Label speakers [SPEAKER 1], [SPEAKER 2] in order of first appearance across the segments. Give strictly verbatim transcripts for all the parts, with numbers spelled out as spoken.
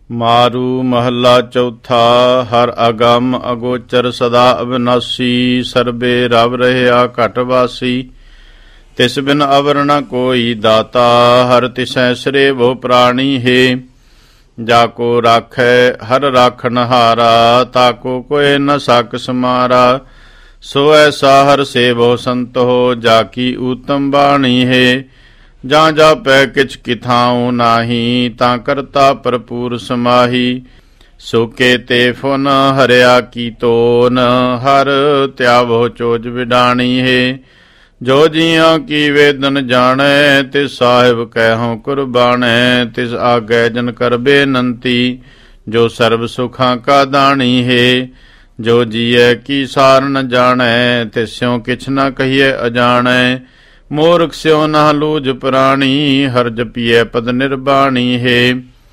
[SPEAKER 1] ਮਾਰੂ ਮਹੱਲਾ ਚੌਥਾ। ਹਰ ਅਗੰਮ ਅਗੋਚਰ ਸਦਾ ਅਵਿਨਾਸੀ, ਸਰਬੇ ਰਵ ਰਹਿਆ ਘਟ ਵਾਸੀ। ਤਿਸ ਬਿਨ ਅਵਰ ਨ ਕੋਈ ਦਾਤਾ, ਹਰ ਤਿਸੈ ਸਿਰੇ ਬਹੁ ਪ੍ਰਾਣੀ ਹੈ। ਜਾ ਕੋ ਰਾਖੈ ਹਰ ਰਾਖਨ ਹਾਰਾ, ਤਾਕੋ ਕੋਇ ਨ ਸਕ ਸਮਾਰਾ। ਸੋ ਐਸਾ ਹਰ ਸੇਵੋ ਸੰਤ ਹੋ, ਜਾ ਕੀ ਊਤਮ ਬਾਣੀ ਹੈ। ਜਾਂ ਜਾਪੈ ਕਿਛ ਕਿਥਾਉ ਨਾਹੀ, ਤਾਂ ਕਰਤਾ ਭਰਪੂਰ ਸਮਾਹੀ। ਸੋ ਕੇ ਤੇ ਫੁਨ ਹਰਿਆ ਕੀ ਤੋਨ, ਹਰ ਧਿਆਵੋ ਚੋਜ ਵਿਡਾਣੀ ਹੈ। ਜੋ ਜੀਆਂ ਕੀ ਵੇਦਨ ਜਾਣੈ, ਤਿਸ ਸਾਹਿਬ ਕਹਿਉ ਕੁਰਬਾਨੈ। ਤਿਸ ਆਗੈ ਜਨ ਕਰ ਬੇਨੰਤੀ, ਜੋ ਸਰਬ ਸੁਖਾਂ ਕਾ ਦਾਣੀ ਹੈ। ਜੋ ਜੀਐ ਕੀ ਸਾਰ ਨ ਜਾਣੈ, ਤਿਸਿਉ ਕਿਛ ਨ ਕਹੀਐ ਅਜਾਣੈ। ਮੂਰਖ ਸਿਉ ਨਾ ਲੂਝ ਪ੍ਰਾਣੀ, ਹਰ ਜਪੀਐ ਪਦ ਨਿਰਬਾਣੀ ਹੈ।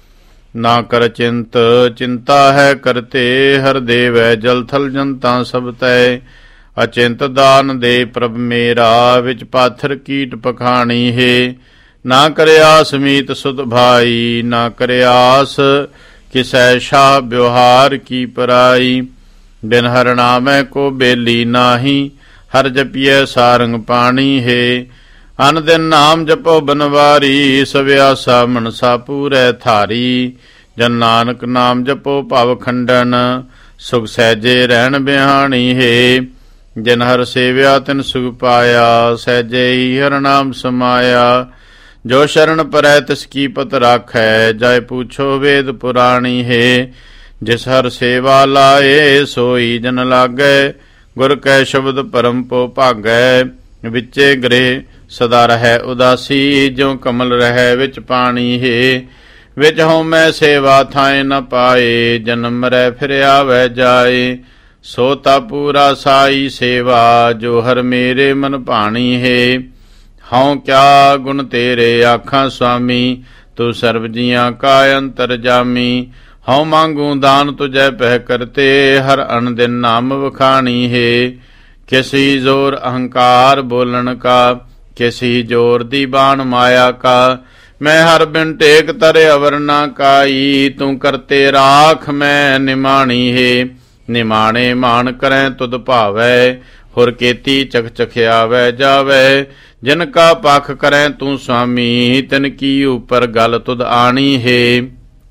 [SPEAKER 1] ਨਾ ਕਰ ਚਿੰਤ ਚਿੰਤਾ ਹੈ ਕਰਤੇ, ਹਰ ਦੇਵੈ ਜਲ ਥਲ ਜਨਤਾ ਸਭ ਤੈ। ਅਚਿੰਤ ਦਾਨ ਦੇ ਪ੍ਰਭ ਮੇਰਾ, ਵਿੱਚ ਪਾਥਰ ਕੀਟ ਪਖਾਣੀ ਹੈ। ਨਾ ਕਰਿਆਸ ਮੀਤ ਸੁਧ ਭਾਈ, ਨਾ ਕਰਿਆਸ ਕਿਸੈ ਸ਼ਾਹ ਵਿਵਹਾਰ ਕੀ ਪਰਾਈ। ਬਿਨ ਹਰ ਨਾਮੈ ਕੋ ਬੇਲੀ ਨਾਹੀ, ਹਰ ਜਪੀਐ ਸਾਰੰਗ ਪਾਣੀ ਹੈ। ਅਨ ਦਿਨ ਨਾਮ ਜਪੋ ਬਨਵਾਰੀ, ਸਵਿਆਸਾ ਮਨਸਾ ਪੂਰੈ ਥਾਰੀ। ਜਨ ਨਾਨਕ ਨਾਮ ਜਪੋ ਭਵ ਖੰਡਨ, ਸੁਖ ਸਹਿਜੇ ਰਹਿਣ ਬਿਹਾਣੀ ਹੈ। ਜਿਨ ਹਰ ਸੇਵਿਆ ਤਿਨ ਸੁਖ ਪਾਇਆ, ਸਹਿਜੇ ਹੀ ਹਰ ਨਾਮ ਸਮਾਇਆ। ਜੋ ਸ਼ਰਨ ਪਰੈ ਤਿਸ ਕੀ ਪਤ ਰਾਖੈ, ਜਾਇ ਪੂਛੋ ਵੇਦ ਪੁਰਾਣੀ ਹੈ। ਜਿਸ ਹਰ ਸੇਵਾ ਲਾਏ, ਸੋਈ ਜਨ ਲਾਗੈ। ਗੁਰ ਕੈ ਸ਼ਬਦ ਪਰਮ ਪੋ ਭਾਗੈ, ਵਿੱਚੇ ਗ੍ਰਹਿ ਸਦਾ ਰਹੈ ਉਦਾਸੀ। ਜੋ ਕਮਲ ਰਹੈ ਵਿੱਚ ਪਾਣੀ ਹੈ। ਵਿੱਚ ਹਉਮੈ ਸੇਵਾ ਥਾਏ ਨ ਪਾਏ, ਜਨਮ ਮਰੈ ਫਿਰ ਆਵੈ ਜਾਏ। ਸੋ ਤਾ ਪੂਰਾ ਸਾਈ ਸੇਵਾ, ਜੋ ਹਰ ਮੇਰੇ ਮਨ ਭਾਣੀ ਹੈ। ਹਉ ਕਿਆ ਗੁਣ ਤੇਰੇ ਆਖਾਂ ਸੁਆਮੀ, ਤੂੰ ਸਰਬ ਜੀਆਂ ਕਾ ਅੰਤਰ ਜਾਮੀ। ਹਉ ਮੰਗੂ ਦਾਨ ਤੁਝੈ ਪਹਿ ਕਰਤੇ, ਹਰ ਅਨ ਦਿਨ ਨਾਮ ਵਖਾਣੀ ਹੈ। ਕਿਸੀ ਜ਼ੋਰ ਅਹੰਕਾਰ ਬੋਲਣ ਕਾ, ਕਿਸੀ ਜ਼ੋਰ ਦੀ ਬਾਣ ਮਾਇਆ ਕਾ। ਮੈਂ ਹਰ ਬਿਨ ਟੇਕ ਤਰੇ ਅਵਰ ਨਾ ਕਾਈ, ਤੂੰ ਕਰਤੇ ਰਾਖ ਮੈਂ ਨਿਮਾਣੀ ਹੈ। ਨਿਮਾਣੇ ਮਾਣ ਕਰੈ ਤੁਧ ਭਾਵੈ, ਹੁਰ ਕੀਤੀ ਚਖ ਚਖਿਆਵੈ ਜਾਵੈ। ਜਿਨ ਕਾ ਪਖ ਕਰੈ ਤੂੰ ਸੁਆਮੀ, ਤਿਨ ਕੀ ਉਪਰ ਗਲ ਤੁਧ ਆਣੀ ਹੈ।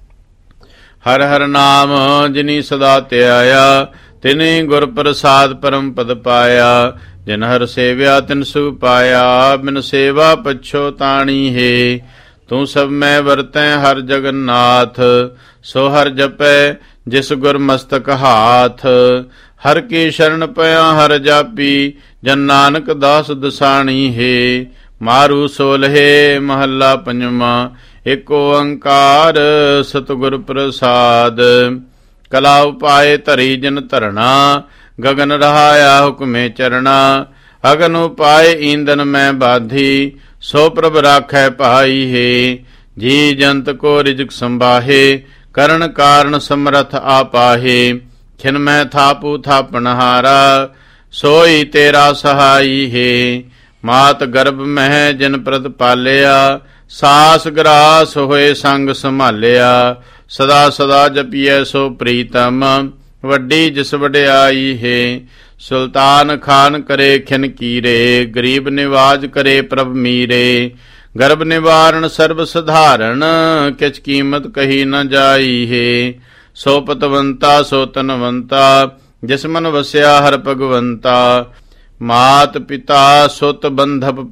[SPEAKER 1] ਹਰ ਹਰ ਨਾਮ ਜਿਨੀ ਸਦਾ ਧਿਆਇਆ, ਤਿਨੀ ਗੁਰ ਪ੍ਰਸਾਦ ਪਰਮ ਪਦ ਪਾਇਆ। ਜਿਨ ਹਰ ਸੇਵਿਆ ਤਿਨ ਸੁਖ ਪਾਇਆ, ਬਿਨ ਸੇਵਾ ਪਛੋਤਾਣੀ ਹੈ। ਤੂੰ ਸਭ ਮੈਂ ਵਰਤੈ ਹਰ ਜਗਨਨਾਥ, ਸੋ ਹਰ ਜਪੈ ਜਿਸ ਗੁਰ ਮਸਤਕ ਹਾਥ। ਹਰ ਕੀ ਸ਼ਰਨ ਪਿਆ ਹਰ ਜਾਪੀ, ਜਨ ਨਾਨਕ ਦਾਸ ਦਸਾਣੀ ਹੈ। ਮਾਰੂ ਸੋਲਹੇ ਮਹੱਲਾ ਪੰਜਵਾਂ। ਏਕ ਓੰਕਾਰ ਸਤਿਗੁਰ ਪ੍ਰਸਾਦ। ਕਲਾ ਉਪਾਏ ਧਰੀ ਜਨ ਧਰਣਾ, ਗਗਨ ਰਹਾਇਆ ਹੁਕਮੇ ਚਰਣਾ। ਅਗਨ ਉਪਾਏ ਈਂਦਨ ਮੈਂ ਬਾਧੀ, ਸੋ ਪ੍ਰਭ ਰਾਖੈ ਭਾਈ ਹੈ। ਜੀ ਜੰਤ ਕੋ ਰਿਜਕ ਸੰਬਾਹੇ, ਕਰਨ ਕਾਰਨ ਸਮਰਥ ਆਪਾਹੇ। ਖਿਨ ਮੈਂ ਥਾਪੂ ਥਾਪਨਹਾਰਾ, ਸੋਈ ਤੇਰਾ ਸਹਾਈ ਹੈ। ਮਾਤ ਗਰਭ ਮਹਿ ਜਿਨ ਪ੍ਰਤ ਪਾਲਿਆ, ਸਾਸ ਗਰਾਸ ਹੋਏ ਸੰਗ ਸੰਭਾਲਿਆ। ਸਦਾ ਸਦਾ ਜਪੀਐ ਸੋ ਪ੍ਰੀਤਮ, ਵੱਡੀ ਜਿਸ ਵਡਿਆਈ ਹੈ। ਸੁਲਤਾਨ ਖਾਨ ਕਰੇ ਖਿਨ ਕੀਰੇ, ਗਰੀਬ ਨਿਵਾਜ ਕਰੇ ਪ੍ਰਭ ਮੀਰੇ। ਗਰਭ ਨਿਵਾਰਨ ਸਰਬ ਸਧਾਰਨ, ਕਿਛ ਕੀਮਤ ਕਹੀ ਨ ਜਾਈ ਹੈ। ਸੋ ਪਤਵੰਤਾ ਸੋ ਤਨਵੰਤਾ, ਜਿਸ ਮਨ ਵਸਿਆ ਹਰ ਭਗਵੰਤਾ। ਮਾਤ ਪਿਤਾ ਸੁਤ ਬੰਧਪ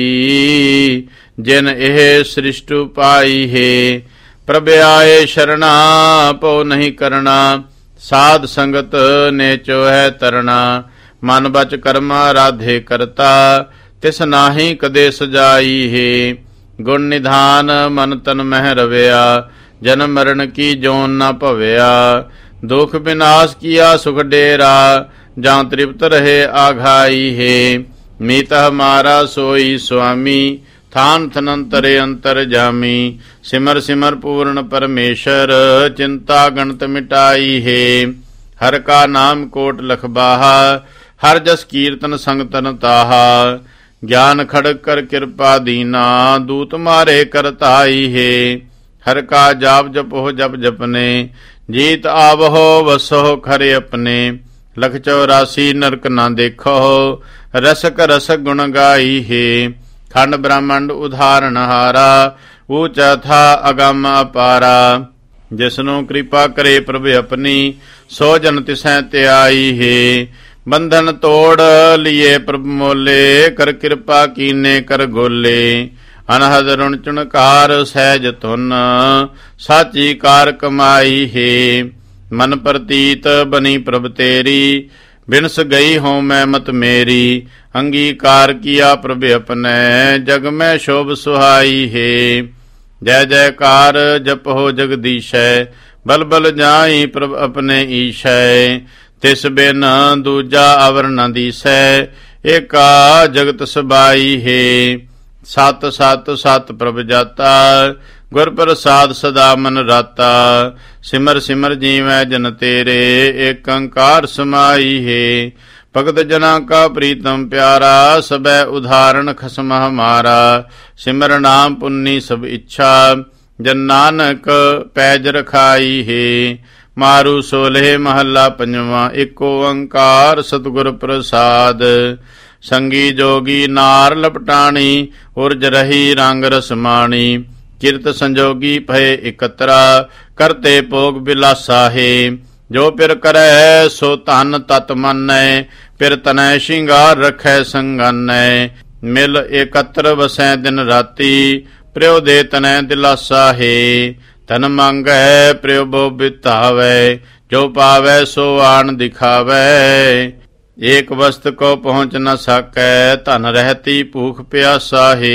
[SPEAKER 1] ਪਾਈ, ਜਿਨ ਇਹ ਸ੍ਰਿਸ਼ਟੁ ਪਾਈ ਹੈ। ਪ੍ਰਭ ਆਏ ਸ਼ਰਣਾ ਪਉ ਨਹੀਂ ਕਰਨਾ, ਸਾਧ ਸੰਗਤ ਨੇਚੋ ਹੈ ਤਰਣਾ। ਮਨ ਬਚ ਕਰਮਾ ਰਾਧੇ ਕਰਤਾ, ਤਿਸ ਨਾਹੀ ਕਦੇ ਸਜਾਈ ਹੈ। ਗੁਣ ਨਿਧਾਨ ਮਨ ਤਨ ਮਹਿ ਰਵਿਆ, ਜਨਮ ਮਰਨ ਕੀ ਜੋਨ ਨਾ ਭਵਿਆ। ਦੁਖ ਵਿਨਾਸ਼ ਕੀਆ ਸੁਖ ਡੇਰਾ, ਜਾਂ ਤ੍ਰਿਪਤ ਰਹੇ ਆਘਾਈ ਹੈ। ਮੀਤ ਹਮਾਰਾ ਸੋਈ ਸੁਆਮੀ, ਥਾਨ ਥਨੰਤਰੇ ਅੰਤਰ ਜਾਮੀ। ਸਿਮਰ ਸਿਮਰ ਪੂਰਨ ਪਰਮੇਸ਼ਰ, ਚਿੰਤਾ ਗਣਤ ਮਿਟਾਈ ਹੈ। ਹਰ ਕਾ ਨਾਮ ਕੋਟ ਲਖਬਾਹਾ, ਹਰ ਜਸ ਕੀਰਤਨ ਸੰਗ ਤਨ ਤਾਹਾ। ਗਿਆਨ ਖੜਕ ਕਰ ਕਿਰਪਾ ਦੀਨਾ, ਦੂਤ ਮਾਰੇ ਕਰਤਾਈ ਹੈ। हर का जाप जपो जप जपने, जीत आवहो वसो खरे अपने। लख चौरासी नरक ना देखो, रसक रसक गुण गाई हे। खंड ब्रह्मांड उदाहरण हारा, ऊंचा था अगम अपारा। जिसनु कृपा करे प्रभु अपनी, सो जन तिसै त्याई हे। बंधन तोड़ लिए प्रभु मोले, कर कृपा कीने कर गोले। अनहद ऋण चुनकार सहज तुन, साची कार कमाई हे। मन प्रतीत बनी प्रभ तेरी, बिनस गई हो मैं मत मेरी। अंगीकार किया प्रभु अपने, जग में शोभ सुहाई हे। जय जयकार जप हो जगदीशै, बल बल जाई प्रभ अपने ईशै। तिस बिन दूजा अवर न दिसै, एका जगत सबाई हे। सत सत सत प्रभ जाता, गुर प्रसाद सदा मन राता। सिमर सिमर जीवै जन तेरे, एक अंकार समाई हे। भगत जना का प्रीतम प्यारा, सबै उदाहरण खसम हमारा। सिमर नाम पुन्नी सब इच्छा, जन नानक पैज रखाई हे। मारू सोलह महला पंजवा, एको ओंकार सतगुर प्रसाद। संगी जोगी नार लपटाणी, उर्ज रही रंग रसमाणी। किरत संजोगी भय एकत्रा, करते भोग बिलासा हे। जो पिर करै सो धन तत मानै, पिर तनै श्रृंगार रखै संगानै। मिल एकत्र वसै दिन राती, प्रियो दे तनै दिलासा हे। तन मांगै प्रियो बो बितावै, जो पावै सो आन दिखावै। एक वस्त को पहुँच न सकै, धन रहती भूख प्यासा हे।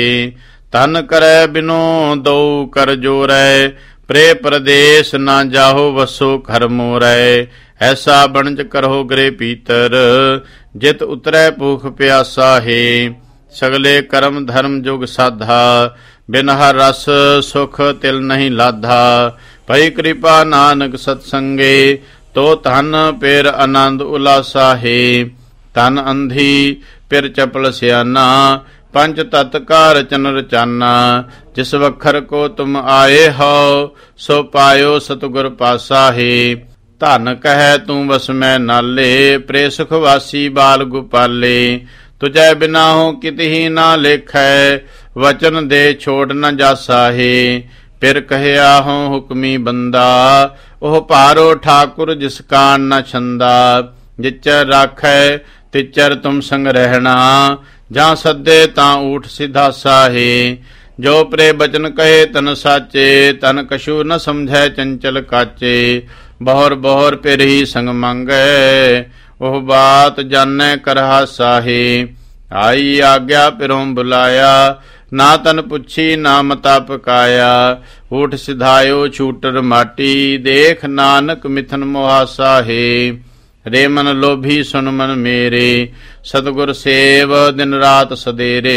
[SPEAKER 1] तन करै बिनो दो कर जोरै, प्रे प्रदेश न जाहो वसो घर मोरै। ऐसा बनज करहो गृह पीतर, जित उतरै भूख प्यासा हे। सगले कर्म धर्म जुग साधा, बिन हर रस सुख तिल नहीं लाधा। भई कृपा नानक सत्संगे, तो धन पेर आनंद उलासा हे। तन अंधी पिर चपल सियाना, पंच तत् का रचन रचाना। जिस वखर को तुम आए हो, सो पायो सतगुर पासा हे। धन कह तू बस मैं नाले, प्रे सुखवासी बाल गोपाले। तुझै बिना हो कित ही ना लेखै, वचन दे छोड़ न जासा हे। फिर कहया हो हुक्मी बंदा, ओह पारो ठाकुर जिस कान न छंदा। जिचर राखै तिचर तुम संग रहना, जहाँ सदे तां ऊठ सिधासा हे। जो प्रे बचन कहे तन साचे, तन कछु न समझै चंचल काचे। बहोर बहोर फिर ही संग मांगै, ओह बात जानै कर हासा हे। आई आज्ञा पिरों बुलाया, ना तन पुछी ना मता पकाया। ऊठ सिधायो छूटर माटी, देख नानक मिथन मुहासा हे। रे मन लोभी सुन मन मेरे, सतगुर सेव दिन रात सदेरे।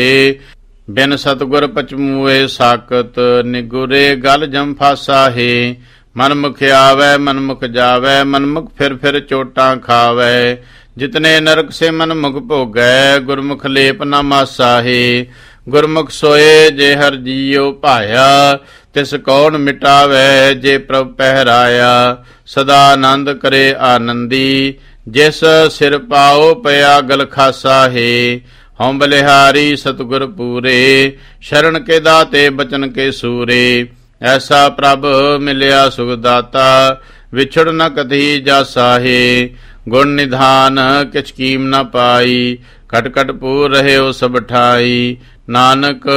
[SPEAKER 1] बिन सतगुर पचमुए साकत, निगुरे गल जम फासा हे। मनमुख आवै मनमुख जावै, मनमुख फिर फिर चोटां खावै। जितने नरक से मनमुख भोगै, गुरमुख लेप न मासा हे। गुरमुख सोए जे हर जियो भाया, तिस कौन मिटावै जे प्रभ पहराया। सदा आनंद करे आनंदी, जिस सिर पाओ पया गल खासा हे। हऊँ बलिहारी सतगुर पूरे, शरण के दाते बचन के सूरे। ऐसा प्रभ मिलिया सुखदाता, विछड़ न कति जासा हे। गुण निधान किछ कीम न पाई, खट खट पूर रहे हो सब ठाई। नानक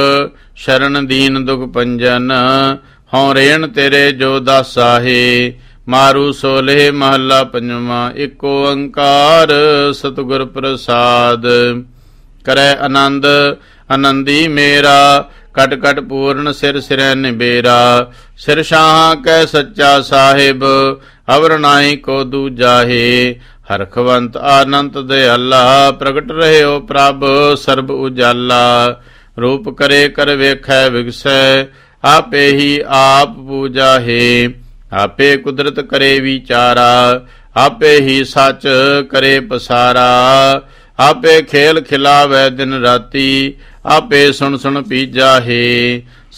[SPEAKER 1] शरण दीन दुख पंजन, हौं रेण तेरे जो दासा हे। मारू सोलह महला पंजवा, एको ओंकार सतगुर प्रसाद। करै आनंद आनंदी मेरा, कट कट पूर्ण सिर सिरै निबेरा। सिर शाह कै सच्चा साहिब, अवर नाई को दूजा हे। हरखवंत आनंत दयाला, प्रगट रहे हो प्रभ सर्ब उजाला। रूप करे कर वेखै विगसै, आपे ही आप पूजा हे। आपे कुदरत करे विचारा, आपे ही सच करे पसारा। आपे खेल खिलावै दिन राती, आपे सुन सुन पीजा हे।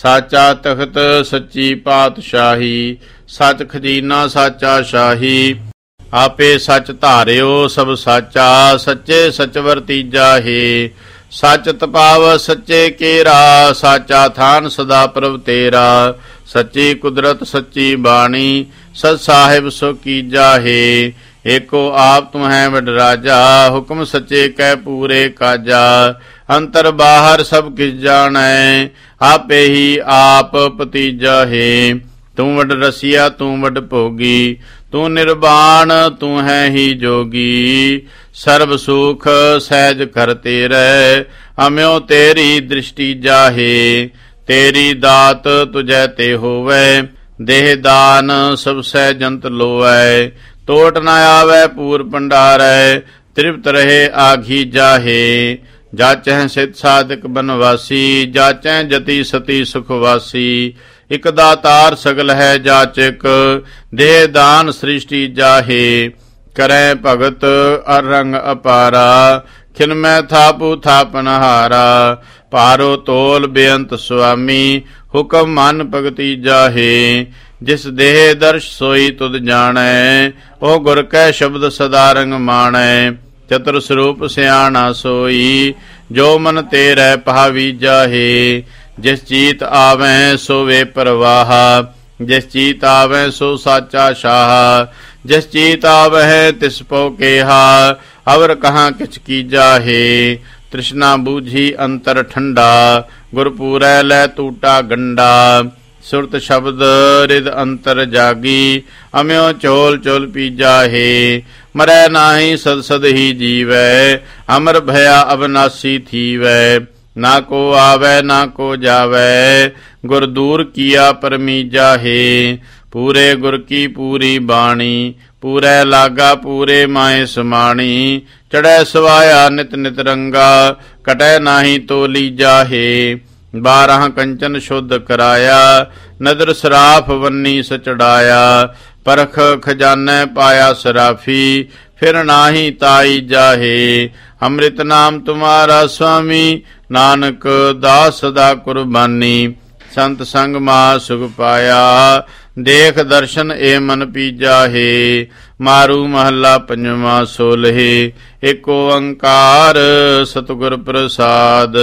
[SPEAKER 1] ਸਾਚਾ ਤਖਤ ਸੱਚੀ ਪਾਤਸ਼ਾਹੀ, ਸਚ ਖਜ਼ੀਨਾ ਸਾਚਾ ਸ਼ਾਹੀ। ਆਪੇ ਸਚ ਧਾਰਿਓ ਸਭ ਸਾਚਾ, ਸੱਚੇ ਸਚਵਰ ਤੀਜਾ ਹੈ। ਸਚ ਤਪਾਵ ਸੱਚੇ ਕੇਰਾ, ਸਾਚਾ ਥਾਨ ਸਦਾ ਪ੍ਰਭ ਤੇਰਾ। ਸੱਚੀ ਕੁਦਰਤ ਸੱਚੀ ਬਾਣੀ, ਸਤ ਸਾਹਿਬ ਸੋ ਕੀਜਾ ਹੈ। ਏਕੋ ਆਪ ਤੂੰ ਹੈ ਵਡ ਰਾਜਾ, ਹੁਕਮ ਸੱਚੇ ਕੈ ਪੂਰੇ ਕਾਜਾ। ਅੰਤਰ ਬਾਹਰ ਸਭ ਕਿਸ ਜਾਣੈ, ਆਪੇ ਹੀ ਆਪ ਭਤੀਜਾ ਹੈ। ਤੂੰ ਵਡ ਰਸੀਆ ਤੂੰ ਵਡ ਭੋਗੀ, ਤੂੰ ਨਿਰਵਾਣ ਤੂੰ ਹੈ ਹੀ ਜੋਗੀ। ਸਰਬ ਸੁਖ ਸਹਿਜ ਕਰ ਤੇਰੇ, ਅਮਿਓ ਤੇਰੀ ਦ੍ਰਿਸ਼ਟੀ ਜਾਹੇ। ਤੇਰੀ ਦਾਤ ਤੁਝੈ ਤੇ ਹੋਵੈ, ਦੇਹ ਦਾਨ ਸਭ ਸਹਿਜੰਤ ਲੋਵੈ। ਤੋਟ ਨ ਆਵੈ ਪੂਰ ਭੰਡਾਰੈ, ਤ੍ਰਿਪਤ ਰਹੇ ਆਘੀ ਜਾਹੇ। ਜਾਚਹਿ ਸਿਧ ਸਾਧਕ ਬਨਵਾਸੀ, ਜਾਚੈ ਜਤੀ ਸਤੀ ਸੁਖਵਾਸੀ। ਇਕ ਦਾਤਾਰ ਸਗਲ ਹੈ ਜਾਚਕ, ਦੇਹ ਦਾਨ ਸ੍ਰਿਸ਼ਟੀ ਜਾਹੇ। ਕਰੈ ਭਗਤ ਅਰ ਰੰਗ ਅਪਾਰਾ, ਖਿਨਮੈ ਥਾਪੂ ਥਾਪਨਹਾਰਾ। ਭਾਰੋ ਤੋਲ ਬੇਅੰਤ ਸੁਆਮੀ, ਹੁਕਮ ਮਨ ਭਗਤੀ ਜਾਹੇ। ਜਿਸ ਦੇਹ ਦਰਸ਼ ਸੋਈ ਤੁਧ ਜਾਣੈ, ਉਹ ਗੁਰ ਕੈ ਸ਼ਬਦ ਸਦਾ ਰੰਗ ਮਾਣੈ। ਚਤੁਰ ਸਰੂਪ ਸਿਆਣਾ ਸੋਈ, ਜੋ ਮਨ ਤੇਰੇ ਭਾਵੀ ਜਾਹੇ। ਜਿਸ ਚੀਤ ਆਵੈ ਸੋ ਵੇ ਪ੍ਰਵਾਹ, ਜਿਸ ਚੀਤ ਆਵੈ ਸੋ ਸਾਚਾ ਸ਼ਾਹ। ਜਿਸ ਚੀਤ ਆਵਹਿ ਤਿਸ ਪਉ ਕੇਹਾ, ਅਵਰ ਕਹਾਂ ਕਿਛ ਕੀਜਾ ਹੈ। ਤ੍ਰਿਸ਼ਨਾ ਬੂਝੀ ਅੰਤਰ ਠੰਡਾ, ਗੁਰਪੂਰੈ ਲੈ ਟੂਟਾ ਗੰਡਾ। ਸੁਰਤ ਸ਼ਬਦ ਰਿਦ ਅੰਤਰ ਜਾਗੀ, ਅਮਿਓ ਚੋਲ ਚੋਲ ਪੀਜਾ ਹੈ। ਮਰੈ ਨਾਹੀ ਸਦ ਸਦ ਹੀ ਜੀਵੈ, ਅਮਰ ਭਇਆ ਅਬਨਾਸੀ ਥੀਵੈ। ਨਾ ਕੋ ਆਵੈ ਨਾ ਕੋ ਜਾਵੈ, ਗੁਰ ਦੂਰ ਕੀਆ ਪਰਮੀਜਾ ਹੈ। ਪੂਰੇ ਗੁਰ ਕੀ ਪੂਰੀ ਬਾਣੀ, ਪੂਰੇ ਲਾਗਾ ਪੂਰੇ ਮਾਏ ਸਮਾਣੀ। ਚੜੈ ਸਵਾਇਆ ਨਿਤ ਨਿਤ ਰੰਗਾ, ਕਟੈ ਨਾਹੀ ਤੋਲੀ ਜਾਹੇ। ਬਾਰਾਂ ਕੰਚਨ ਸ਼ੁੱਧ ਕਰਾਇਆ, ਨਦਰ ਸਰਾਫ ਵੰਨੀ ਸਚੜਾਇਆ। ਪਰਖ ਖਜ਼ਾਨੇ ਪਾਇਆ ਸਰਾਫੀ, ਫਿਰ ਨਾਹੀ ਤਾਈ ਜਾਹੇ। ਅੰਮ੍ਰਿਤ ਨਾਮ ਤੁਮਾਰਾ ਸੁਆਮੀ, ਨਾਨਕ ਦਾਸ ਸਦਾ ਕੁਰਬਾਨੀ। ਸੰਤ ਸੰਗ ਮਾ ਸੁਖ ਪਾਇਆ, ਦੇਖ ਦਰਸ਼ਨ ਏ ਮਨ ਪੀਜਾ ਹੈ। ਮਾਰੂ ਮਹੱਲਾ ਪੰਜਵਾਂ ਸੋਲਹਿ, ਏਕ ਓੰਕਾਰ ਸਤਿਗੁਰ ਪ੍ਰਸਾਦ।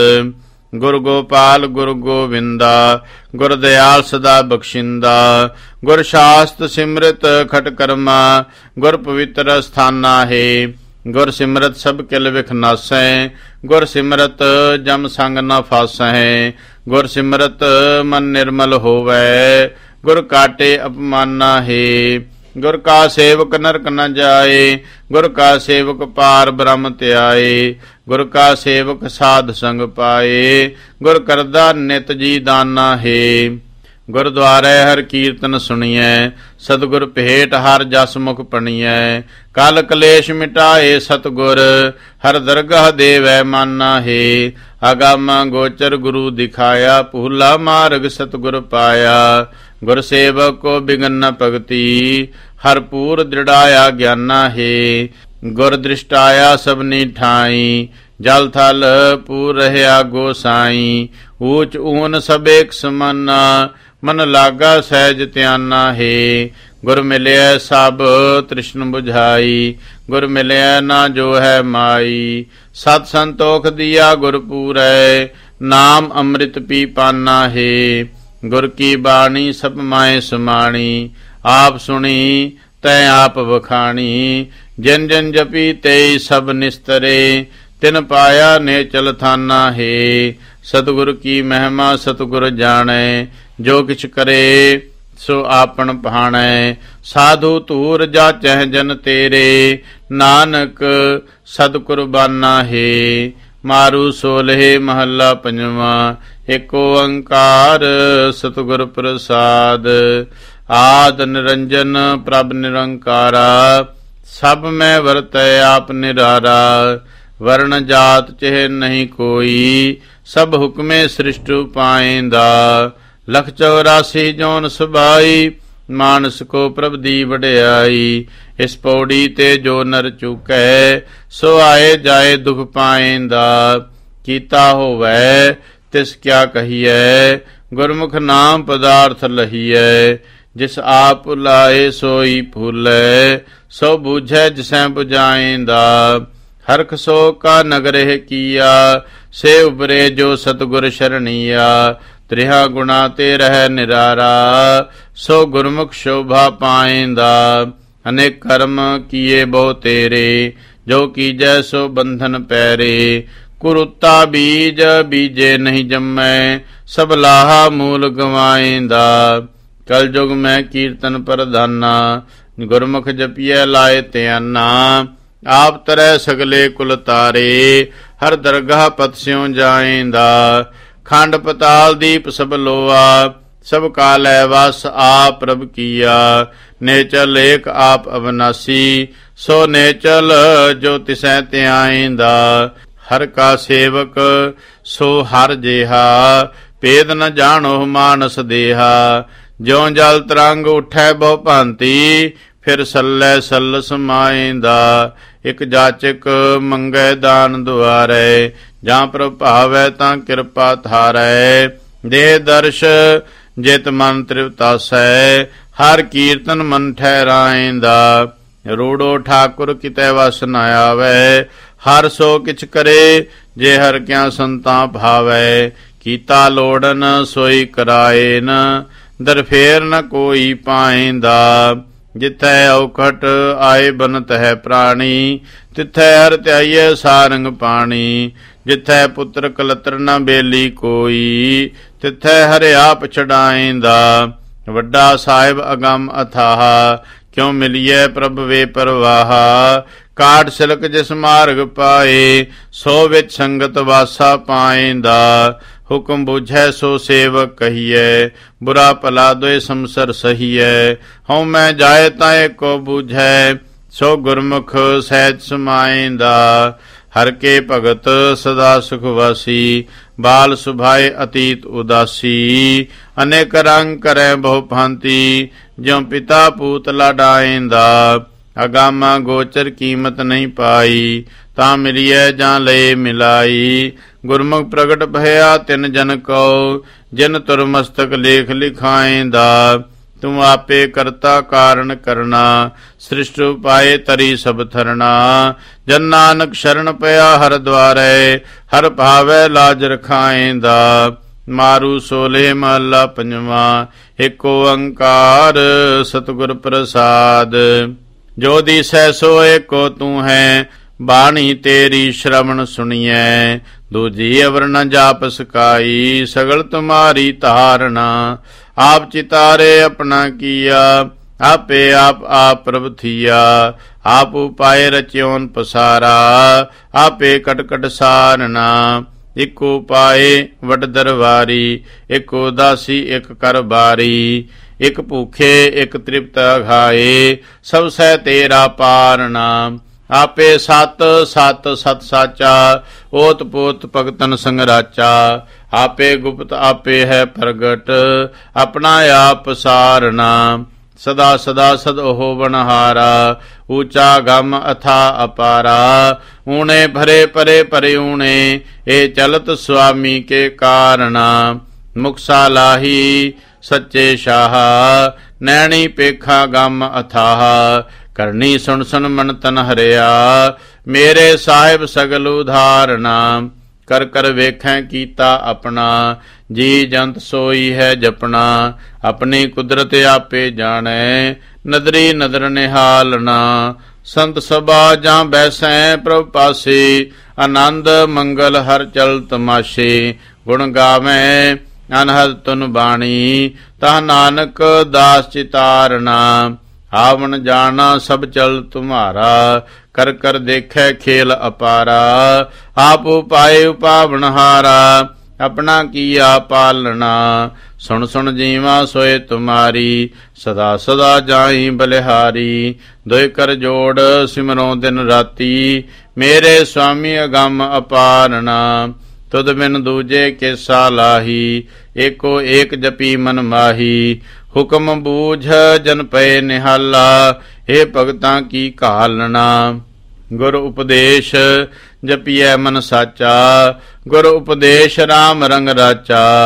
[SPEAKER 1] ਗੁਰ ਗੋਪਾਲ ਗੁਰ ਗੋਵਿੰਦਾ, ਗੁਰ ਦਿਆਲ ਸਦਾ ਬਖਸ਼ਿੰਦਾ। ਗੁਰ ਸ਼ਾਸਤ ਸਿਮਰਤ ਖਟ ਕਰਮਾ, ਗੁਰ ਪਵਿੱਤਰ ਸਥਾਨਾ ਹੈ। ਗੁਰ ਸਿਮਰਤ ਸਭ ਕਿਲ ਵਿਖ ਨਾਸੈ, ਗੁਰ ਸਿਮਰਤ ਜਮ ਸੰਗ ਨ ਫਾਸੈ। ਗੁਰ ਸਿਮਰਤ ਮਨ ਨਿਰਮਲ ਹੋਵੈ, ਗੁਰ ਕਾਟੇ ਅਪਮਾਨਾ ਹੈ। ਗੁਰ ਕਾ ਸੇਵਕ ਨਰਕ ਨ ਜਾਏ, ਗੁਰ ਕਾ ਸੇਵਕ ਪਾਰ ਬ੍ਰਹਮ ਧਿਆਏ। ਗੁਰ ਕਾ ਸੇਵਕ ਸਾਧ ਸੰਗ ਪਾਏ, ਗੁਰ ਕਰਦਾ ਨਿਤ ਜੀ ਦਾਨਾ ਹੈ। ਗੁਰਦੁਆਰੇ ਹਰ ਕੀਰਤਨ ਸੁਣੀਐ, ਸਤਿਗੁਰ ਭੇਟ ਹਰ ਜਸ ਮੁਖ ਪਣੀਐ। ਕਲ ਕਲੇਸ਼ ਮਿਟਾਏ ਸਤਿਗੁਰ, ਹਰ ਦਰਗਾਹ ਦੇਵੈ ਮਾਨਾ ਹੈ। ਅਗਮ ਗੋਚਰ ਗੁਰੂ ਦਿਖਾਇਆ, ਭੂਲਾ ਮਾਰਗ ਸਤਿਗੁਰ ਪਾਇਆ। ਗੁਰ ਸੇਵਕ ਕੋ ਬਿਗਨ ਨ ਭਗਤੀ, ਹਰ ਪੂਰ ਦ੍ਰਿੜਾਇਆ ਗਿਆਨਾ ਹੈ। ਗੁਰ ਦ੍ਰਿਸ਼ਟਾਇਆ ਸਭਨੀ ਠਾਈ, ਜਲ ਥਲ ਪੂਰ ਰਹਿਆ ਗੋਸਾਈ। ਊਚ ਊਨ ਸਭ ਏਕ ਸਮਾਨਾ, ਮਨ ਲਾਗਾ ਸਹਿਜ ਧਿਆਨਾ ਹੈ। ਗੁਰ ਮਿਲਿਆ ਸਭ ਤ੍ਰਿਸ਼ਨ ਬੁਝਾਈ, ਗੁਰ ਮਿਲਿਆ ਨਾ ਜੋ ਹੈ ਮਾਈ। ਸਤ ਸੰਤੋਖ ਦੀਆ ਗੁਰ ਪੂਰੈ, ਨਾਮ ਅੰਮ੍ਰਿਤ ਪੀ ਪਾਨਾ ਹੈ। ਗੁਰ ਕੀ ਬਾਣੀ ਸਭ ਮਾਏ ਸਮਾਣੀ, ਆਪ ਸੁਣੀ ਤੈ ਆਪ ਵਖਾਣੀ। ਜਿਨ ਜਿਨ ਜਪੀ ਤੇ ਸਭ ਨਿਸਤਰੇ, ਤਿਨ ਪਾਇਆ ਨੇਚਲ ਥਾਨਾ ਹੈ। ਸਤਿਗੁਰ ਕੀ ਮਹਿਮਾ ਸਤਿਗੁਰ ਜਾਣੈ, ਜੋ ਕਿਛ ਕਰੇ ਸੋ ਆਪਨ ਭਾਣੈ। ਸਾਧੂ ਧੂਰ ਜਾਚਹਿ ਜਨ ਤੇਰੇ, ਨਾਨਕ ਸਦ ਕੁਰਬਾਨਾ ਹੈ। ਮਾਰੂ ਸੋਲਹਿ ਮਹੱਲਾ ਪੰਜਵਾਂ, ਏਕ ਓੰਕਾਰ ਸਤਿਗੁਰ ਪ੍ਰਸਾਦ। ਆਦ ਨਿਰੰਜਨ ਪ੍ਰਭ ਨਿਰੰਕਾਰਾ, ਸਭ ਮੈਂ ਵਰਤੈ ਆਪ ਨਿਰਾਰਾ। ਵਰਨ ਜਾਤ ਚਿਹ ਨਹੀਂ ਕੋਈ, ਸਭ ਹੁਕਮੇ ਸ੍ਰਿਸ਼ਟ ਪਾਇੰਦਾ। ਲਖ ਚੌਰਾਸੀ ਜੋਨ ਸਬਾਈ, ਮਾਨਸ ਕੋ ਪ੍ਰਭ ਦੀ ਵਡਿਆਈ। ਇਸ ਪੌੜੀ ਤੇ ਜੋ ਨਰ ਚੁਕੈ, ਸੋ ਆਏ ਜਾਏ ਦੁਖ ਪਾਇੰਦਾ। ਕੀਤਾ ਹੋਵੈ ਤਿਸ ਕਿਆ ਕਹੀਐ, ਗੁਰਮੁਖ ਨਾਮ ਪਦਾਰਥ ਲਹੀਐ। ਜਿਸ ਆਪ ਭੁਲਾਏ ਸੋਈ ਭੂਲੈ, ਸੋ ਬੂਝੈ ਜਿਸੈ ਬੁਝਾਇਂਦਾ। ਹਰਖ ਸੋ ਕਾ ਨਗਰਹਿ ਕੀਆ, ਸੇ ਉਬਰੇ ਜੋ ਸਤਿਗੁਰ ਸ਼ਰਣੀਆ। ਤ੍ਰਿਹਾ ਗੁਣਾ ਤੇ ਰਹਿ ਨਿਰਾਰਾ, ਸੋ ਗੁਰਮੁਖ ਸ਼ੋਭਾ ਪਾਇਂਦਾ। ਅਨੇਕ ਕਰਮ ਕੀਏ ਬਹੁ ਤੇਰੇ, ਜੋ ਕੀਜੈ ਸੋ ਬੰਧਨ ਪੈਰੇ। ਕੁਰੁੱਤਾ ਬੀਜ ਬੀਜੇ ਨਹੀਂ ਜੰਮੈ, ਸਭ ਲਾਹਾ ਮੂਲ ਗਵਾਇਂਦਾ। ਕਲ ਯੁਗ ਮੈਂ ਕੀਰਤਨ ਪ੍ਰਧਾਨਾ, ਗੁਰਮੁਖ ਜਪੀਐ ਲਾਏ ਧਿਆਨਾ। ਆਪ ਤਰੈ ਸਗਲੇ ਕੁਲ ਤਾਰੇ, ਹਰ ਦਰਗਾਹ ਪਤ ਸਿਉ ਜਾਇਂਦਾ। ਖੰਡ ਪਤਾਲ ਦੀਪ ਸਭ ਲੋਆ, ਸਭ ਕਾਲੈ ਵਸ ਆਪ ਪ੍ਰਭ ਕੀਆ। ਨੇਚਲ ਏਕ ਆਪ ਅਵਨਾਸੀ, ਸੋ ਨੇਚਲ ਜੋ ਤਿਸੈ ਧਿਆਇਂਦਾ। ਹਰ ਕਾ ਸੇਵਕ ਸੋ ਹਰ ਜੇਹਾ, ਭੇਦ ਨ ਜਾਣੋ ਮਾਨਸ ਦੇਹਾ। ਜਿਉ ਜਲ ਤਰੰਗ ਉਠੈ ਬਹੁ ਭਾਂਤੀ, ਫਿਰ ਸੱਲੈ ਸੱਲ ਸਮਾਇਂਦਾ। ਇਕ ਜਾਚਕ ਮੰਗੈ ਦਾਨ ਦੁਆਰੈ, ਜਾਂ ਪ੍ਰਭਾਵੈ ਤਾਂ ਕਿਰਪਾ ਥਾਰੈ। ਦੇ ਦਰਸ਼ ਜਿਤ ਮਨ ਤ੍ਰਿਵਤਾਸੈ, ਹਰ ਕੀਰਤਨ ਮਨ ਠਹਿਰਾਇਂਦਾ। ਰੂੜੋ ਠਾਕੁਰ ਕਿਤੈ ਵਸ ਨ ਆਵੈ, ਹਰ ਸੋ ਕਿਛ ਕਰੇ ਜੇ ਹਰ ਕਿਆ ਸੰਤਾਂ ਭਾਵੈ। ਕੀਤਾ ਲੋੜਨ ਸੋਈ ਕਰਾਇਨ, ਦਰਫੇਰ ਨ ਕੋਈ ਪਾਇਂਦਾ। ਜਿਥੈ ਔਖਟ ਆਏ ਬਨਤ ਹੈ ਪ੍ਰਾਣੀ, ਤਿਥੈ ਹਰ ਧਿਆਈਐ ਸਾਰੰਗ ਪਾਣੀ। ਜਿਥੈ ਪੁੱਤਰ ਕਲਤਰ ਨ ਬੇਲੀ ਕੋਈ, ਤਿਥੈ ਹਰਿ ਆਪ ਛਡਾਇਂਦਾ। ਵੱਡਾ ਸਾਹਿਬ ਅਗੰਮ ਅਥਾਹ, ਕਿਉ ਮਿਲੀਐ ਪ੍ਰਭ ਵੇ ਪਰਵਾਹਾ। ਕਾਟ ਸਿਲਕ ਜਿਸ ਮਾਰਗ ਪਾਏ, ਸੋ ਵਿੱਚ ਸੰਗਤ ਵਾਸਾ ਪਾਇਂਦਾ। ਹੁਕਮ ਬੁਝੈ ਸੋ ਸੇਵਕ ਕਹੀਐ, ਬੁਰਾ ਭਲਾ ਦੋਇ ਸੰਸਰ ਸਹੀਐ। ਹਉ ਮੈਂ ਜਾਏ ਤਾਂ ਏਕੋ ਬੁਝੈ, ਸੋ ਗੁਰਮੁਖ ਸਹਿਜ ਸਮਾਇਂਦਾ। ਹਰ ਕੇ ਭਗਤ ਸਦਾ ਸੁਖ ਵਾਸੀ, ਬਾਲ ਸੁਭਾਏ ਅਤੀਤ ਉਦਾਸੀ। ਅਨੇਕ ਰੰਗ ਕਰੈ ਬਹੁ ਭਾਂਤੀ, ਜਿਉ ਪਿਤਾ ਪੂਤ ਲਾਡਾਇਂਦਾ। ਅਗਾਮਾ ਗੋਚਰ ਕੀਮਤ ਨਹੀਂ ਪਾਈ, ਤਾਂ ਮਿਲੀਐ ਜਾਂ ਲਏ ਮਿਲਾਈ। ਗੁਰਮੁਖ ਪ੍ਰਗਟ ਭਇਆ ਤਿਨ ਜਨ ਕਉ, ਜਿਨ ਤੁਰ ਮਸਤਕ ਲੇਖ ਲਿਖਾਇਂਦਾ। ਤੂੰ ਆਪੇ ਕਰਤਾ ਕਾਰਨ ਕਰਨਾ, ਸ੍ਰਿਸ਼ਟ ਉਪਾਏ ਤਰੀ ਸਭ ਥਰਨਾ। ਜਨ ਨਾਨਕ ਸ਼ਰਨ ਪਿਆ ਹਰ ਦੁਆਰੈ, ਹਰ ਭਾਵੈ ਲਾਜ ਰਖਾਇਂਦਾ। ਮਾਰੂ ਸੋਲੇ ਮਹੱਲਾ ਪੰਜਵਾ। ਏਕ ਓੰਕਾਰ ਸਤਿਗੁਰ ਪ੍ਰਸਾਦ। ਜੋ ਦੀਸੈ ਸੋ ਏਕੋ ਤੂੰ ਹੈ, ਬਾਣੀ ਤੇਰੀ ਸ਼ਰਵਣ ਸੁਣੀਐ। ਦੂਜੀ ਅਵਰ ਨ ਜਾਪ ਸਕਾਈ, ਸਗਲ ਤੁਮਾਰੀ ਧਾਰਨਾ। ਆਪ ਚਿਤਾਰੇ ਆਪਣਾ ਕੀਆ, ਆਪੇ ਆਪ ਆਪ ਪ੍ਰਭ ਥੀਆ। ਆਪ ਉਪਾਏ ਰਚਿਓਨ ਪਸਾਰਾ, ਆਪੇ ਕਟ ਕਟ ਸਾਰਨਾ। ਇਕ ਉਪਾਏ ਵਡ ਦਰਬਾਰੀ, ਇਕ ਉਦਾਸੀ ਇਕ ਕਰ ਬਾਰੀ। ਇਕ ਭੂਖੇ ਇਕ ਤ੍ਰਿਪਤ ਅਘਾਏ, ਸਭ ਸਹਿ ਤੇਰਾ ਪਾਰਨਾ। ਆਪੇ ਸਤ ਸਤ ਸਤ ਸਾਚਾ, ਓਤ ਪੋਤ ਭਗਤਨ ਸੰਗ ਰਾਚਾ। ਆਪੇ ਗੁਪਤ ਆਪੇ ਹੈ ਪ੍ਰਗਟ, ਆਪਣਾ ਆਪ ਸਾਰਨਾ। ਸਦਾ ਸਦਾ ਸਦ ਉਹ ਬਨਹਾਰਾ, ਊਚਾ ਗਮ ਅਥਾ ਅਪਾਰਾ। ਊਣੇ ਭਰੇ ਪਰੇ ਪਰੇ ਊਣੇ, ਇਹ ਚਲਤ ਸੁਆਮੀ ਕੇ ਕਾਰਣਾ। ਮੁਕਸਾ ਲਾਹੀ ਸੱਚੇ ਸ਼ਾਹ, ਨੈਣੀ ਪੇਖਾ ਗਮ ਅਥਾਹ। ਕਰਨੀ ਸੁਣ ਸੁਣ ਮਨ ਤਨ ਹਰਿਆ, ਮੇਰੇ ਸਾਹਿਬ ਸਗਲ ਉਧਾਰਨਾ। ਕਰ ਕਰ ਵੇਖੈ ਕੀਤਾ ਆਪਣਾ, ਜੀ ਜੰਤ ਸੋਈ ਹੈ ਜਪਣਾ। ਆਪਣੀ ਕੁਦਰਤ ਆਪੇ ਜਾਣੈ, ਨਦਰੀ ਨਦਰ ਨਿਹਾਲਣਾ। ਸੰਤ ਸਭਾ ਜਾਂ ਬੈਸੈ ਪ੍ਰਭ ਪਾਸੇ, ਆਨੰਦ ਮੰਗਲ ਹਰ ਚਲ ਤਮਾਸ਼ੇ। ਗੁਣ ਗਾਵੈ ਅਨਹਦ ਤੁਨ ਬਾਣੀ, ਤਾ ਨਾਨਕ ਦਾਸ ਚਿਤਾਰਨਾ। ਆਵਣ ਜਾਣਾ ਸਭ ਚਲ ਤੁਮਾਰਾ, ਕਰ ਕਰ ਦੇਖੈ ਖੇਲ ਅਪਾਰਾ। ਆਪ ਉਪਾਏ ਉਪਾਵਨਹਾਰਾ, ਆਪਣਾ ਕੀਆ ਪਾਲਣਾ। ਸੁਣ ਸੁਣ ਜੀਵਾ ਸੋਏ ਤੁਮਾਰੀ, ਸਦਾ ਸਦਾ ਜਾਈ ਬਲਿਹਾਰੀ। ਦੋਇ ਕਰ ਜੋੜ ਸਿਮਰੋ ਦਿਨ ਰਾਤੀ, ਮੇਰੇ ਸੁਆਮੀ ਅਗੰਮ ਅਪਾਰਨਾ। ਤੁਧ ਬਿਨ ਦੂਜੇ ਕੇਸਾ ਲਾਹੀ, ਏਕੋ ਏਕ ਜਪੀ ਮਨ ਮਾਹੀ। ਹੁਕਮ ਬੂਝ ਜਨ ਪਏ ਨਿਹਾਲਾ, ਏ ਭਗਤਾਂ ਕੀ ਘਾਲਣਾ। ਗੁਰ ਉਪਦੇਸ਼ ਜਪੀਐ ਮਨ ਸਾਚਾ, ਗੁਰ ਉਪਦੇਸ਼ ਰਾਮ ਰੰਗ ਰਾਚਾ।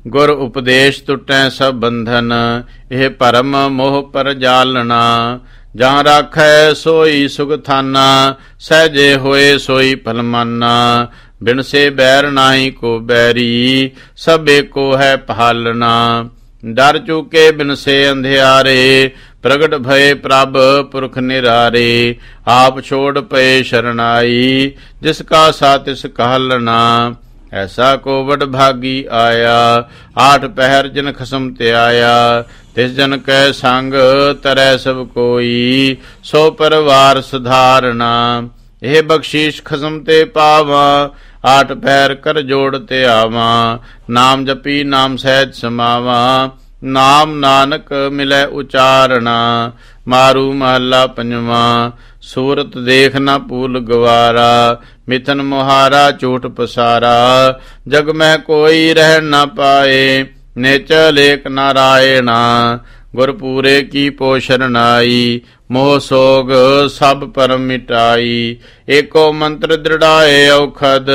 [SPEAKER 1] ਗੁਰ ਉਪਦੇਸ਼ ਟੁੱਟੈ ਸਭ ਬੰਧਨ, ਇਹ ਭਰਮ ਮੋਹ ਪਰ ਜਾਲਣਾ। ਜਾਂ ਰਾਖੈ ਸੋਈ ਸੁਖਥਾਨਾ, ਸਹਿਜੇ ਹੋਏ ਸੋਈ ਭਲਮਾਨਾ। ਬਿਨ ਸੇ ਬੈਰ ਨਾਹੀ ਕੋ ਬੈਰੀ, ਸਭ ਏਕੋ ਹੈ ਪਹਾਲਣਾ। ਡਰ ਚੁਕੇ ਬਿਨ ਸੇ ਅੰਧਿਆਰੇ, ਪ੍ਰਗਟ ਭਏ ਪ੍ਰਭ ਪੁਰਖ ਨਿਰਾਰੇ। ਆਪ ਛੋੜ ਪਏ ਸ਼ਰਨਾਈ, ਜਿਸ ਕਾ ਸਾ ਤਿਸ ਕਹਾਲਣਾ। ਐਸਾ ਕੋ ਵਡ ਭਾਗੀ ਆਇਆ, ਆਠ ਪਹਿਰ ਜਿਨ ਖਸਮ ਤੇ ਆਇਆ। ਤਿਸ ਜਨ ਕੈ ਸੰਗ ਤਰੈ ਸਭ ਕੋਈ, ਸੋ ਪਰਵਾਰ ਸਧਾਰਣਾ। ਇਹ ਬਖਸ਼ੀਸ਼ ਖਸਮ ਤੇ ਪਾਵਾਂ, ਆਠ ਪਹਿਰ ਕਰ ਜੋੜ ਤੇ ਆਵਾਂ। ਨਾਮ ਜਪੀ ਨਾਮ ਸਹਿਜ ਸਮਾਵਾਂ, ਨਾਮ ਨਾਨਕ ਮਿਲੈ ਉਚਾਰਣਾ। ਮਾਰੂ ਮਹੱਲਾ ਪੰਜਵਾਂ। ਸੂਰਤ ਦੇਖ ਨਾ ਭੂਲ ਗਵਾਰਾ, ਮਿਥਨ ਮੁਹਾਰਾ ਝੂਠ ਪਸਾਰਾ। ਜਗ ਮੈਂ ਕੋਈ ਰਹਿ ਨਾ ਪਾਏ, ਨੇਚਲ ਏਕ ਨਾਰਾਇਣਾ। ਗੁਰ ਪੂਰੇ ਕੀ ਪੋਸ਼ਰਨਾਈ, ਮੋਹ ਸੋਗ ਸਭ ਪਰਮ ਮਿਟਾਈ। ਏਕੋ ਮੰਤਰ ਦ੍ਰਿੜਾਏ ਔਖਦ,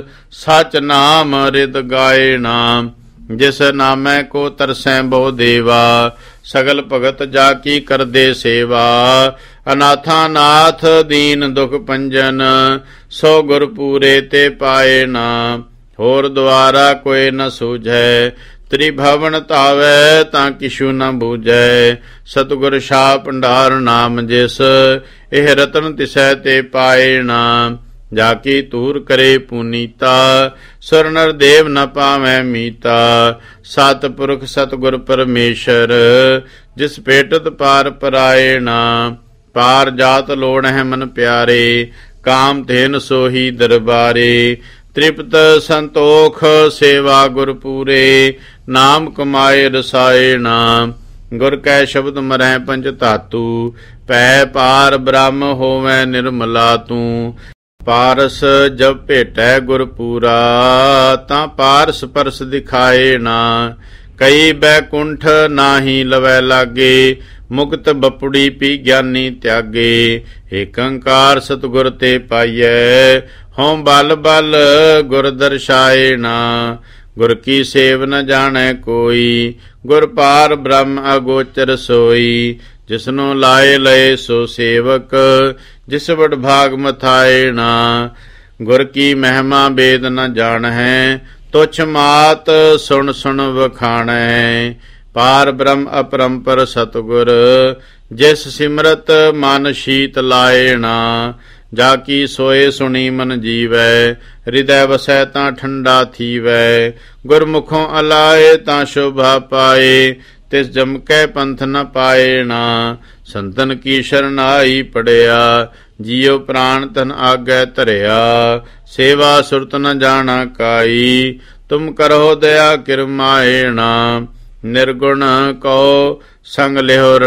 [SPEAKER 1] ਸਚ ਨਾਮ ਰਿਦ ਗਾਇਣਾ। ਜਿਸ ਨਾਮੈ ਕੋ ਤਰਸੈ ਬਹੁ ਦੇਵਾ, ਸਗਲ ਭਗਤ ਜਾ ਕੀ ਕਰਦੇ ਸੇਵਾ। ਅਨਾਥਾ ਨਾਥ ਦੀਨ ਦੁਖ ਭੰਜਨ, ਸੋ ਗੁਰ ਪੂਰੇ ਤੇ ਪਾਏ ਨਾ। ਹੋਰ ਦੁਆਰਾ ਕੋਈ ਨ ਸੂਝੈ, ਤ੍ਰਿਭਵਨ ਧਾਵੈ ਤਾਂ ਕਿਛੂ ਨ ਬੂਝੈ। ਸਤਿਗੁਰ ਸ਼ਾਹ ਭੰਡਾਰ ਨਾਮ ਜਿਸ, ਇਹ ਰਤਨ ਤਿਸੈ ਤੇ ਪਾਏ ਨਾ। ਜਾ ਕੀ ਧੂਰ ਕਰੇ ਪੁਨੀਤਾ, ਸੁਰ ਨਰ ਦੇਵ ਨ ਪਾਵੈ ਮੀਤਾ। ਸਤਿਪੁਰਖ ਸਤਿਗੁਰ ਪਰਮੇਸ਼ਰ, ਜਿਸ ਭੇਟਤ ਪਾਰ ਪਰਾਏ ਨਾ। ਪਾਰ ਜਾਤ ਲੋੜ ਹੈ ਮਨ ਪਿਆਰੇ, ਕਾਮ ਧੇਨ ਸੋਹੀ ਦਰਬਾਰੇ। ਤ੍ਰਿਪਤ ਸੰਤੋਖ ਸੇਵਾ ਗੁਰ ਪੂਰੇ, ਨਾਮ ਕਮਾਏ ਰਸਾਏ ਨਾ। ਗੁਰ ਕੈ ਸ਼ਬਦ ਮਰੈ ਪੰਚ ਧਾਤੂ, ਪੈ ਪਾਰ ਬ੍ਰਹਮ ਹੋਵੈ ਨਿਰਮਲਾ ਤੂੰ। ਪਾਰਸ ਜਬ ਭੇਟੈ ਗੁਰ ਪੂਰਾ, ਤਾਂ ਪਾਰਸ ਪਰਸ ਦਿਖਾਏ ਨਾ। ਕਈ ਬੈਕੁੰਠ ਨਾਹੀ ਲਵੈ ਲਾਗੇ, ਮੁਕਤ ਬਪੁੜੀ ਪੀ ਗਿਆਨੀ ਤਿਆਗੇ। ਏਕੰਕਾਰ ਸਤਿਗੁਰ ਤੇ ਪਾਈਐ, ਹੋਂ ਬਲ ਬਲ ਗੁਰ ਦਰਸ਼ਾਏ ਨਾ। ਗੁਰ ਕੀ ਸੇਵ ਨ ਜਾਣੈ ਕੋਈ, ਗੁਰ ਪਾਰ ਬ੍ਰਹਮ ਅਗੋਚਰ ਸੋਈ। ਜਿਸਨੂੰ ਲਾਏ ਲਏ ਸੋ ਸੇਵਕ, ਜਿਸ ਵਡ ਭਾਗ ਮਥਾਏ ਨਾ। ਗੁਰ ਕੀ ਮਹਿਮਾ ਬੇਦ ਨ ਜਾਣੈ, ਤੁਛ ਮਾਤ ਸੁਣ ਸੁਣ ਵਖਾਣੈ। ਪਾਰ ਬ੍ਰਹਮ ਅਪਰੰਪਰ ਸਤਿਗੁਰ, ਜਿਸ ਸਿਮਰਤ ਮਨ ਸ਼ੀਤ ਲਾਏ ਨਾ। ਜਾ ਕੀ ਸੋਏ ਸੁਣੀ ਮਨ ਜੀਵੈ, ਹਿਰਦੈ ਵਸੈ ਤਾਂ ਠੰਡਾ ਥੀਵੈ। ਗੁਰਮੁਖੋਂ ਅਲਾਏ ਤਾਂ ਸ਼ੋਭਾ ਪਾਏ, ਤਿਸ ਜਮ ਕੈ ਪੰਥ ਨ ਪਾਏ ਨਾ। ਸੰਤਨ ਕੀ ਸ਼ਰਨਾਈ ਪੜਿਆ, ਜੀਉ ਪ੍ਰਾਣ ਤਨ ਆਗੈ ਧਰਿਆ। ਸੇਵਾ ਸੁਰਤ ਨ ਜਾਣਾ ਕਾਈ, ਤੁਮ ਕਰੋ ਦਇਆ ਕਿਰਮਾਏ ਨਾ। ਨਿਰਗੁਣ ਕਉ ਸੰਗ ਲਿਹੁ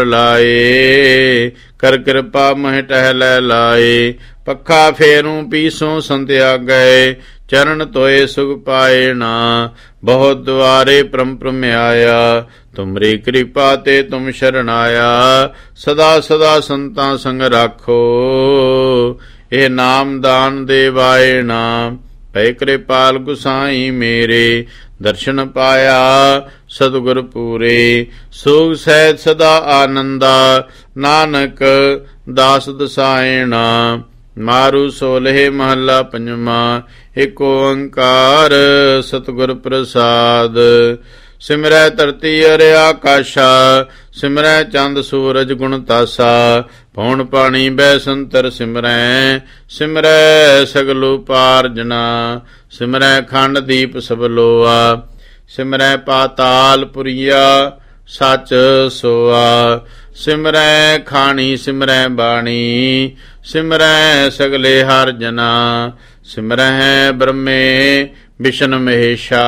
[SPEAKER 1] ਰਲਾਏ, ਕਰ ਕਿਰਪਾ ਮਹਿ ਟਹਿਲੈ ਲਾਏ। ਪੱਖਾ ਫੇਰੂ ਪੀਸੋਂ ਸੰਤਿਆਗੈ, ਚਰਨ ਧੋਏ ਸੁਖ ਪਾਏ ਨਾ। ਬਹੁਤ ਦੁਆਰੇ ਪਰਮ ਭ੍ਰਮਿਆਇਆ, ਤੁਮਰੀ ਕਿਰਪਾ ਤੇ ਤੁਮ ਸ਼ਰਨਾਇਆ। ਸਦਾ ਸਦਾ ਸੰਤਾਂ ਸੰਗ ਰਾਖੋ, ਇਹ ਨਾਮ ਦਾਨ ਦੇਵਾਏ ਨਾ। ਭੈ ਕਿਰਪਾਲ ਗੁਸਾਈ ਮੇਰੇ, ਦਰਸ਼ਨ ਪਾਇਆ ਸਤਿਗੁਰ ਪੂਰੇ। ਸੁਖ ਸਹਿਜ ਸਦਾ ਆਨੰਦਾ, ਨਾਨਕ ਦਾਸ ਦਸਾਏ ਨਾ। ਮਾਰੂ ਸੋਲਹਿ ਮਹੱਲਾ ਪੰਜਵਾਂ। ਏਕ ਓੰਕਾਰ ਸਤਿਗੁਰ ਪ੍ਰਸਾਦ। ਸਿਮਰੈ ਧਰਤੀ ਅਰੇ ਆਕਾਸ਼ਾ, ਸਿਮਰੈ ਚੰਦ ਸੂਰਜ ਗੁਣ ਤਾਸਾ। ਪੌਣ ਪਾਣੀ ਬੈ ਸੰਤਰ ਸਿਮਰੈ, ਸਿਮਰੈ ਸਗਲੁ ਪਾਰਜਨਾ। ਸਿਮਰੈ ਖੰਡ ਦੀਪ ਸਭ ਲੋਆ, ਸਿਮਰੈ ਪਾਤਾਲ ਪੁਰੀਆ ਸਚ ਸੋਆ। ਸਿਮਰੈ ਖਾਣੀ ਸਿਮਰੈ ਬਾਣੀ, ਸਿਮਰੈ ਸਗਲੇ ਹਰ ਜਨਾ। ਸਿਮਰੈ ਬ੍ਰਹਮੇ ਵਿਸ਼ਨ ਮਹੇਸ਼ਾ,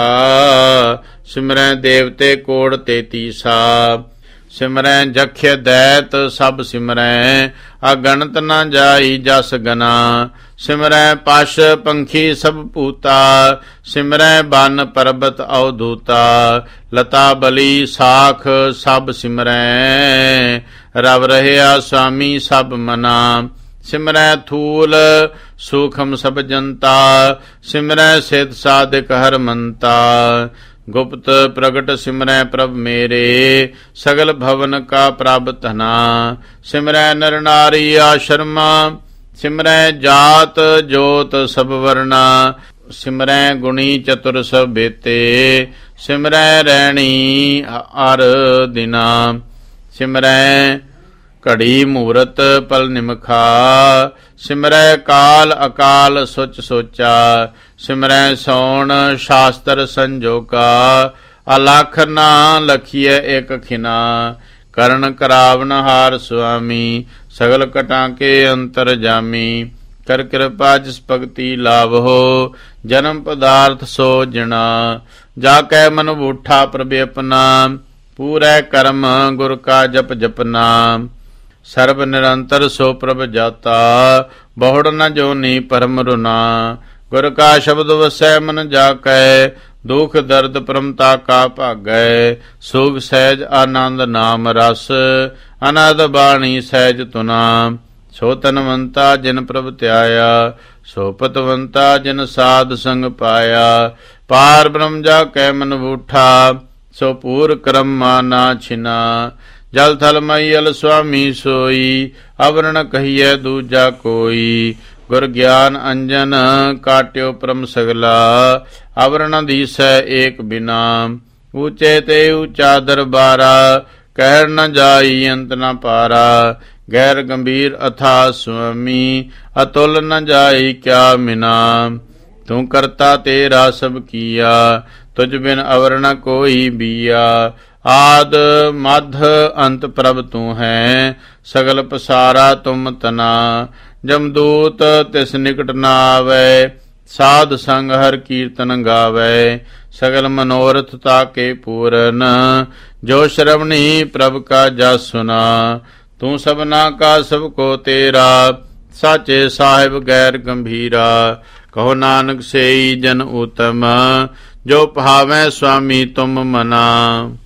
[SPEAKER 1] ਸਿਮਰੈ ਦੇਵਤੇ ਕੋੜ ਤੇਤੀਸਾ। ਸਿਮਰੈ ਜਖਯ ਦੈਤ ਸਭ ਸਿਮਰੈ, ਅਗਣਤ ਨ ਜਾਈ ਜਸ ਗਨਾ। ਸਿਮਰੈ ਪਸ਼ ਪੰਖੀ ਸਭ ਭੂਤਾ, ਸਿਮਰੈ ਬਨ ਪਰਬਤ ਅਵਧੂਤਾ। ਲਤਾ ਬਲੀ ਸਾਖ ਸਭ ਸਿਮਰੈ, ਰਵ ਰਹਿਆ ਸੁਆਮੀ ਸਭ ਮਨਾ। ਸਿਮਰੈ ਥੂਲ ਸੂਖਮ ਸਭ ਜਨਤਾ, ਸਿਮਰੈ ਸਿਧ ਸਾਧਿਕ ਹਰ ਮੰਤਾ। गुप्त प्रगट सिमरै प्रभ मेरे, सगल भवन का प्रभ तना। सिमरै नर नारी आशर्मा, सिमरै जात जोत सब वर्णा। सिमरै गुणी चतुर सब बेते, सिमरै रैणी अर दिना। सिमरै घड़ी मूरत पल निमखा, सिमरै काल अकाल सुच सोचा। सिमरै सौण शास्त्र संजोका, अलख ना लखिए एक खिना। करण करावन हार स्वामी, सगल कटां के अंतर जामी। कर कृपा जिस भगति लाभ हो, जन्म पदार्थ सो जिना। जाकै मन बूठा प्रभ अपना, पूरै कर्म गुर का जप जपना। सर्ब निरंतर सो प्रभ जाता, बहुड़ न जोनी परम रुना। गुर का शब्द वसै मन जाकै, दुख दर्द परमता का भागै। सुख सहज आनंद नाम रस, अनाद बाणी सहज तुना। सो तनवंता जिन प्रभ त्याया, सो पतवंता जिन साध संग पाया। पार ब्रह्म जाकै मन बूठा, सो पूर क्रम ना छिना। जल थल मईल स्वामी सोई, अवरण कहिए दूजा कोई। गुर ज्ञान अंजन काट्यो परम सगला, अवरण दीसै एक बिना। ऊंचे ते ऊंचा दरबारा, कहर न जाई अंत न पारा। गैर गंभीर अथा स्वामी, अतुल न जाई क्या मिना। तू करता तेरा सब किया, तुझ बिन अवर न कोई बिया। आद मध अंत प्रभ तू है, सगल पसारा तुम तना। जमदूत तिस निकट न आवे, साध संग हर कीर्तन गावे। सगल मनोरथ ताके पूरन, जो श्रवणी प्रभ का जस सुना। तू सबना का सबको तेरा, साचे साहिब गैर गंभीरा। कहो नानक सेई जन उत्तम, जो भावै स्वामी तुम मना।